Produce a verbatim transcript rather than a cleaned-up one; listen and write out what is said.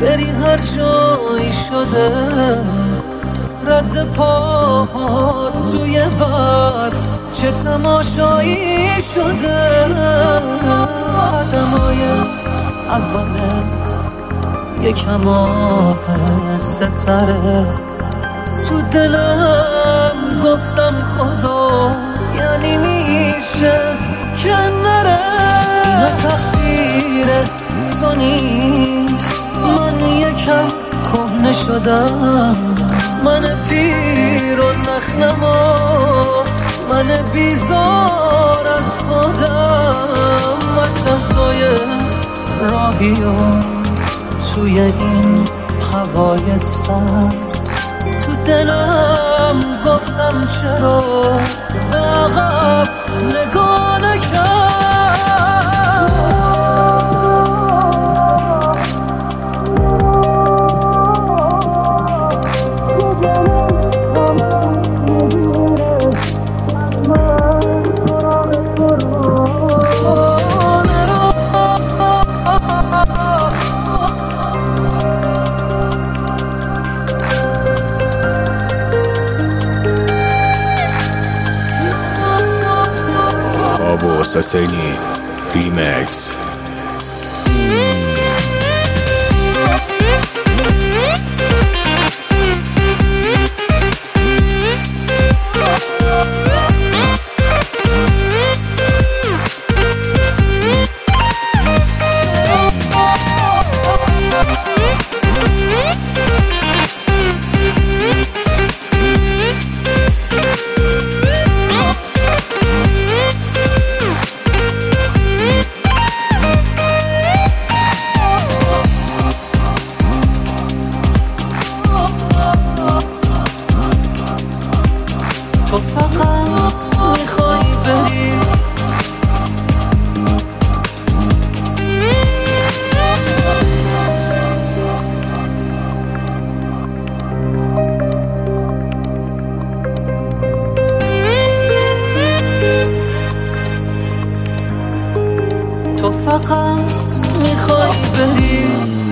بری هر جایی شده، رد پاهات توی برف چه تماشایی شده. قدمای اولت یکم آهسته تره، تو دلم گفتم خدا یعنی میشه که نره. اینا تقصیر تو نیست، من یکم کهنه شدم، من پیر و نخنما، من بیزار از خودم. وسطای راهی و توی این هوای سرد، تو دلم گفتم چرا به عقب نگاه نکرد. Abbas Hussaini Remix. تو فقط میخوای بری، تو فقط میخوای بری.